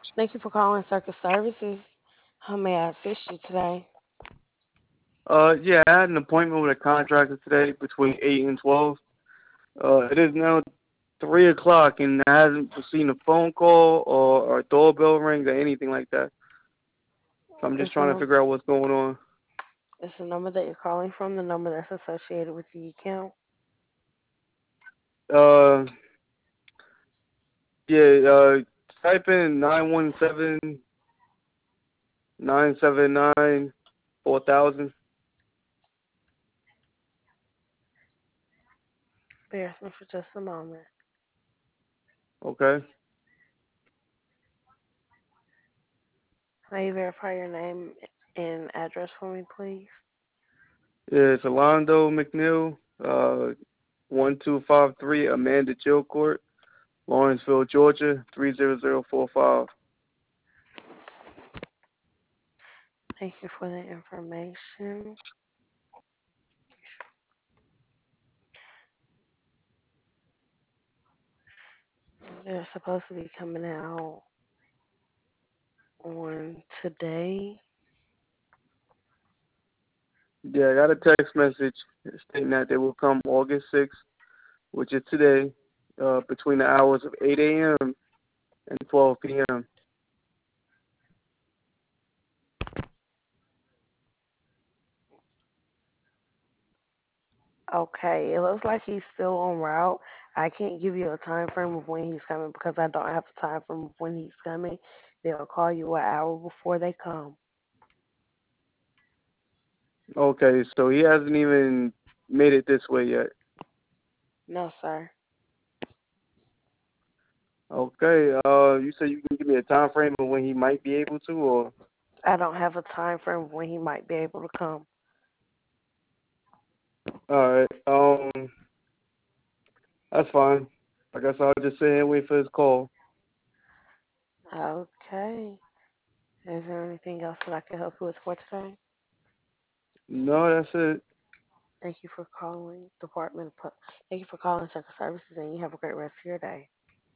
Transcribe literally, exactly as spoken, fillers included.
Thank you for calling Circus Services. How may I assist you today? Uh, yeah, I had an appointment with a contractor today between eight and twelve. Uh, it is now three o'clock and I haven't received a phone call or, or a doorbell ring or anything like that. So I'm just Is the, trying to num- figure out what's going on. is the number that you're calling from the number that's associated with the account? Uh, yeah, uh, type in nine one seven nine seven nine four thousand. Bear with me for just a moment. Okay. May you verify your name and address for me, please? Yeah, it's Alondo McNeil, uh, one two five three Amanda Jill Court, Lawrenceville, Georgia, three zero zero four five. Thank you for the information. They're supposed to be coming out on today. Yeah, I got a text message stating that they will come August sixth, which is today, uh, between the hours of eight a m and twelve p m. Okay, it looks like he's still en route. I can't give you a time frame of when he's coming because I don't have a time frame of when he's coming. They'll call you an hour before they come. Okay, so he hasn't even made it this way yet. No, sir. Okay, uh, you said you can give me a time frame of when he might be able to, or I don't have a time frame of when he might be able to come. all right, um, that's fine. I guess I'll just sit here and wait for his call. Okay. Is there anything else that I can help you with for today? No, that's it. Thank you for calling Department of Pu- Thank you for calling Circle Services, and you have a great rest of your day.